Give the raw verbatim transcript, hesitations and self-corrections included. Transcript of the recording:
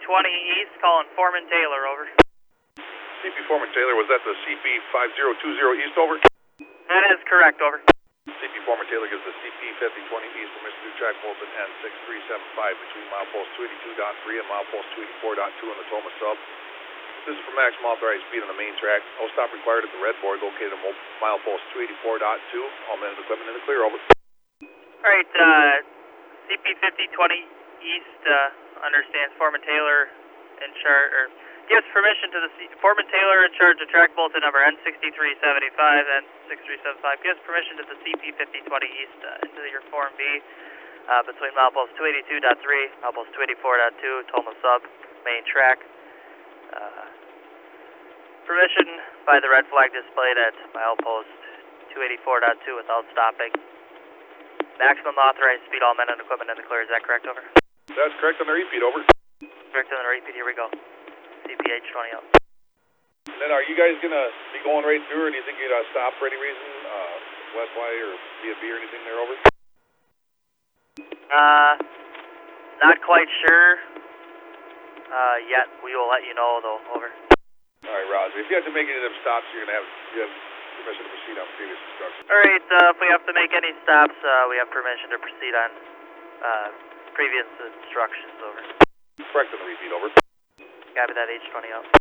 twenty East, calling Foreman Taylor, over. C P Foreman Taylor, was that the C P five zero two zero East, over? That is correct, over. C P Foreman Taylor gives the C P fifty twenty East permission to track Bolton N six three seven five between milepost two eighty-two point three and milepost two eighty-four point two on the Toma sub. This is for maximum authorized speed on the main track. No stop required at the red board located at milepost two eighty-four point two. All men and equipment in the clear, over. Alright, uh, C P fifty twenty East, uh, understands Foreman Taylor in charge, or gives permission to the C Foreman Taylor in charge of track Bolton number N sixty-three seventy-five and six three seven five, gives permission to the C P fifty twenty East uh, into your Form B uh, between milepost two eighty-two point three, milepost two eighty-four point two, Toma sub, main track. Uh, permission by the red flag displayed at milepost two eighty-four point two without stopping. Maximum authorized speed, all men and equipment in the clear, is that correct, over? That's correct on the repeat, over. Correct on the repeat, here we go. C P H twenty up. And then are you guys going to be going right through, or do you think you're going to stop for any reason? Uh, West Y or B and B or anything there, over? Uh, not quite sure uh, yet. We will let you know, though, over. All right, Roger. If you have to make any of them stops, you're going to have, you have permission to proceed on previous instructions. All right, uh, if we have to make any stops, uh, we have permission to proceed on uh, previous instructions, over. Correct on the repeat, over. Copy that, H twenty out.